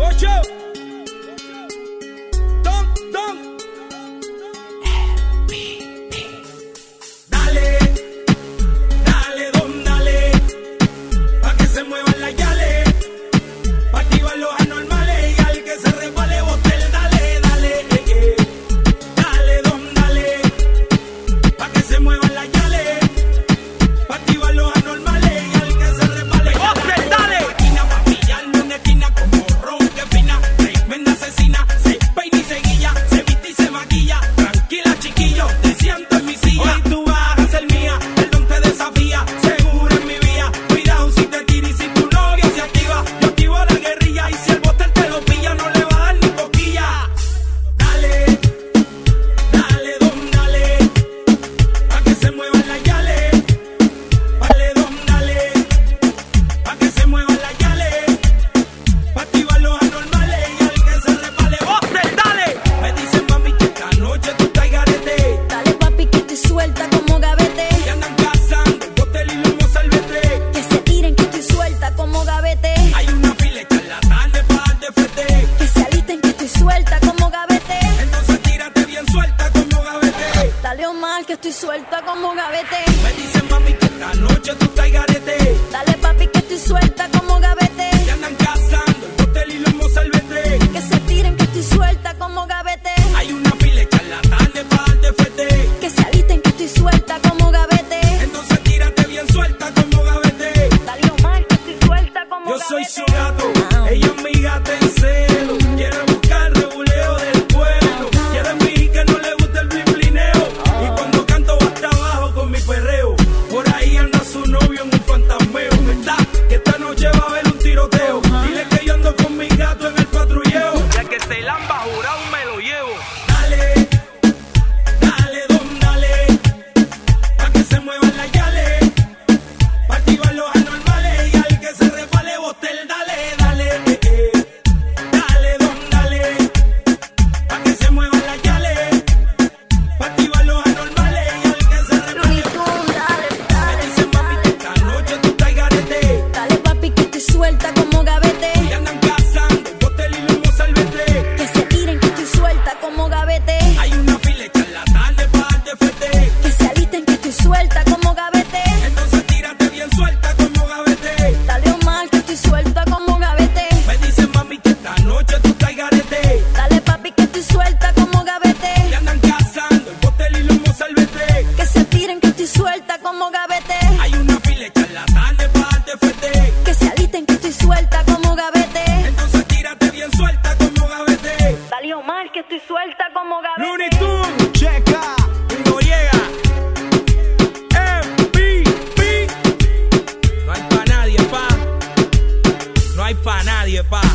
Que estoy suelta como gavete. Me dicen mami que esta noche tú estás garete. Dale papi que estoy suelta como gavete. Que andan cazando el hotel y los mozalbete. Que se tiren que estoy suelta como gavete. Hay una pila de charlatanes para darte fete. Que se alisten que estoy suelta como gavete. Entonces tírate bien suelta como gavete. Dale Omar que estoy suelta como yo gavete. Yo soy su gato, ella es mi gata en celo. Quiere buscar rebuleo del pueblo. Quiere fingir que no le gusta el blimplineo. Y cuando canto va hasta abajo con mi perreo. Por ahí anda su novio en un fantasmeo. ¿Verdad? Que esta noche va a haber un tiroteo. Dile que yo ando con mi gato en el patrulleo. Ya que se lamba jurado me lo llevo. Dale, dale, don, dale. Pa' que se muevan las yales. Pa' activar los anormales. Y al que se resbale botel, dale, dale. Dale, don, dale. Pa' que se muevan las yales. Pa' activar los anormales. Y al que se resbale botel. Me dicen mami que esta noche tú estás garete. Dale papi que estoy suelta como gavete. Y andan cazando el hotel y los mozalbete. Que se tiren que estoy suelta como gavete. Hay una fila de charlatanes para darte fete. Que se alisten que estoy suelta como gavete. Entonces tírate bien suelta como gavete. Dale Omar que estoy suelta como gavete. Me dicen mami que esta noche tú estás garete. Dale papi que estoy suelta como gavete. Y andan cazando el hotel y los mozalbete. Que se tiren que estoy suelta como gavete. Hay una fila de charlatanes para darte fete. Que se alisten que estoy suelta como gavete. Entonces tírate bien suelta como gavete. Dale Omar que estoy suelta como gavete. Looney Tunes, checa, y Noriega, MVP. No hay pa' nadie, pa. No hay pa' nadie, pa.